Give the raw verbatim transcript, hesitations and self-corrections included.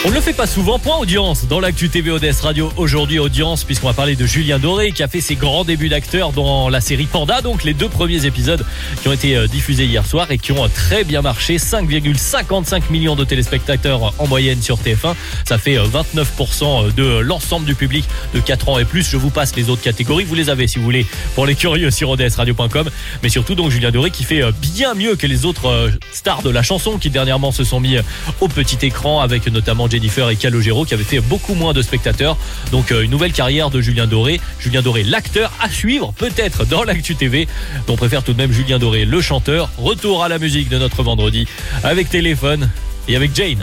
On ne le fait pas souvent, point audience dans l'actu T V O D S Radio. Aujourd'hui, audience, puisqu'on va parler de Julien Doré qui a fait ses grands débuts d'acteur dans la série Panda, donc les deux premiers épisodes qui ont été diffusés hier soir et qui ont très bien marché. cinq virgule cinquante-cinq millions de téléspectateurs en moyenne sur T F un. Ça fait vingt-neuf pour cent de l'ensemble du public de quatre ans et plus. Je vous passe les autres catégories, vous les avez si vous voulez pour les curieux sur O D S radio point com. Mais surtout donc Julien Doré qui fait bien mieux que les autres stars de la chanson qui dernièrement se sont mis au petit écran, avec notamment Jennifer et Calogero qui avaient fait beaucoup moins de spectateurs. Donc une nouvelle carrière de Julien Doré. Julien Doré, l'acteur à suivre peut-être dans l'actu T V. On préfère tout de même Julien Doré, le chanteur. Retour à la musique de notre vendredi avec Téléphone et avec Jane.